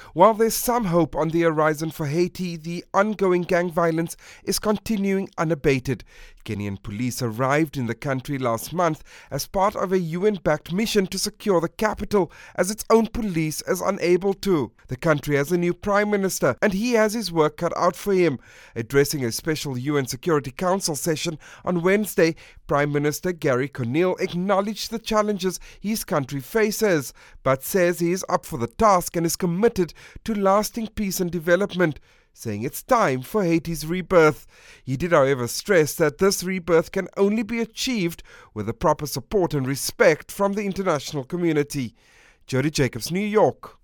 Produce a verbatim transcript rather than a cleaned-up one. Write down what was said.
While there's some hope on the horizon for Haiti, the ongoing gang violence is continuing unabated. Kenyan police arrived in the country last month as part of a U N-backed mission to secure the capital, as its own police is unable to. The country has a new prime minister, and he has his work cut out for him. Addressing a special U N Security Council session on Wednesday, Prime Minister Gary Conille acknowledged the challenges his country faces, but says he is up for the task and is committed to lasting peace and development, saying it's time for Haiti's rebirth. He did, however, stress that this rebirth can only be achieved with the proper support and respect from the international community. Jody Jacobs, New York.